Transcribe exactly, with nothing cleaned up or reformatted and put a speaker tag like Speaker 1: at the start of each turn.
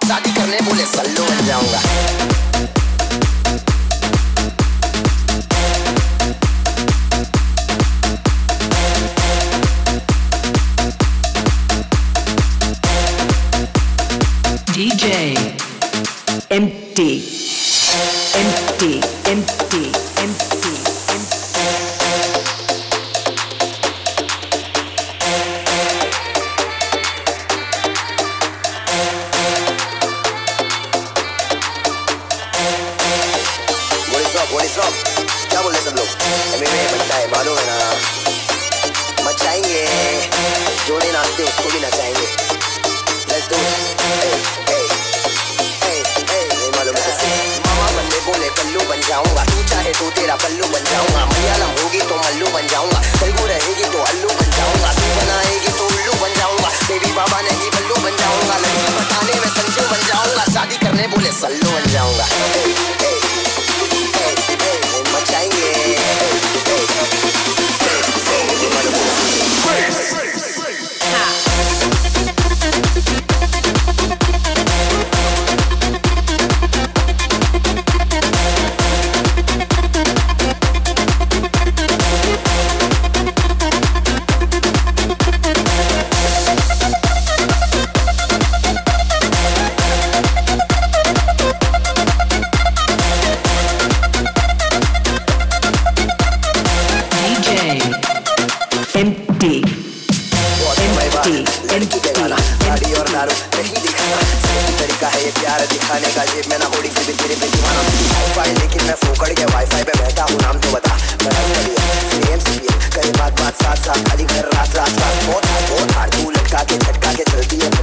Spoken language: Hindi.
Speaker 1: शादी करने बोले सल्लू बन जाऊंगा।
Speaker 2: D J Empty Empty Empty Empty
Speaker 1: क्या बोल रहे सब लोग? एमएमए बनता है मालूम है ना, मचाएंगे जो नहीं नाचते उसको भी नचाएंगे। Let's do it. Hey, hey, hey, hey, नहीं मालूम है। मामा बनने बोले पल्लू बन जाऊंगा, तू चाहे तो तेरा पल्लू बन जाऊंगा। मलयालम होगी तो मल्लू बन जाऊंगा, तेलुगु रहेगी तो अल्लू बन जाऊंगा। तू बनाएगी तो उल्लू बन जाऊंगा, बेबी बाबा नहीं बल्लू बन जाऊंगा। लड़की बताने में संजू बन जाऊंगा, शादी करने बोले सल्लू बन जाऊंगा। Hey, hey, hey, hey, मचाएंगे।
Speaker 2: Empty Empty
Speaker 1: लड़की के गाना गाड़ी और दारू नहीं दिखाना, सही तरीका है ये प्यार दिखाने का। जेब में ना होड़ी फिर भी तेरे पे दीवाना। वाईफाई लेकिन मैं फोकड़ के वाईफाई पे बैठा हूँ, नाम तो बता। बड़ा बढ़िया फ्रेम से करे बात बात साथ साथ, खाली घर रात रात रात। बहुत हार बहुत हार तू लटका के झटका के चलती है